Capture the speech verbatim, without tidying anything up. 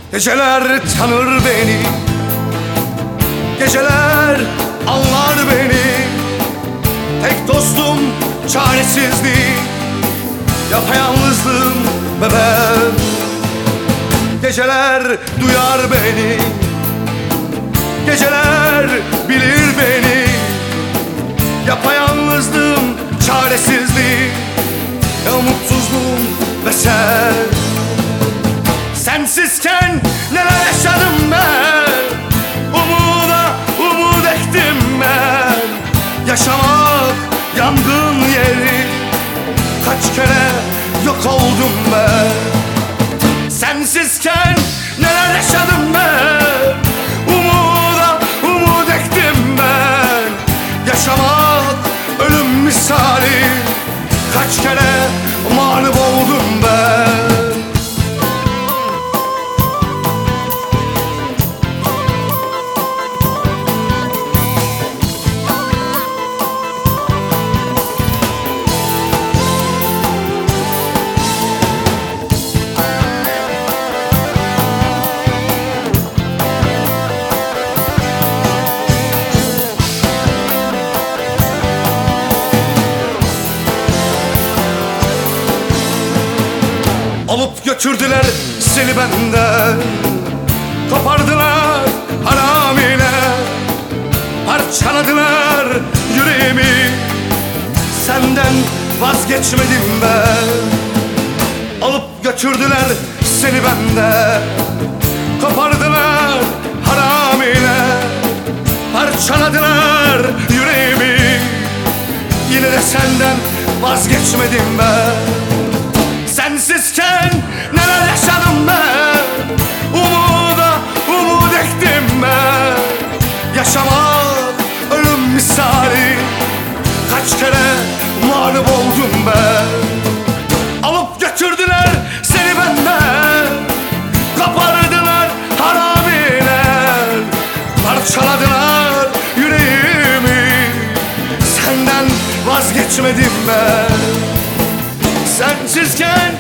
Geceler tanır beni, geceler anlar beni. Tek dostum çaresizlik, yapayalnızlığım bebeğim. Geceler duyar beni, geceler bilir beni. Yapayalnızlığım, çaresizlik, ya mutsuzluğum ve sen. Sensizken neler yaşadım ben, umuda umut ektim ben. Yaşamak yangın yeri, kaç kere yok oldum ben. Sensizken neler yaşadım ben, umuda umut ektim ben. Yaşamak ölüm misali, kaç kere mağlup oldum ben. Alıp götürdüler seni benden, kopardılar haramiyle, parçaladılar yüreğimi. Senden vazgeçmedim ben. Alıp götürdüler seni benden, kopardılar haramiyle, parçaladılar yüreğimi. Yine de senden vazgeçmedim ben. Sensizken neler yaşadım ben, umuda umut ektim ben. Yaşamak ölüm misali, kaç kere mağlup oldum ben. Alıp götürdüler seni benden, kopardılar haramiler, parçaladılar yüreğimi. Senden vazgeçmedim ben. Sensizken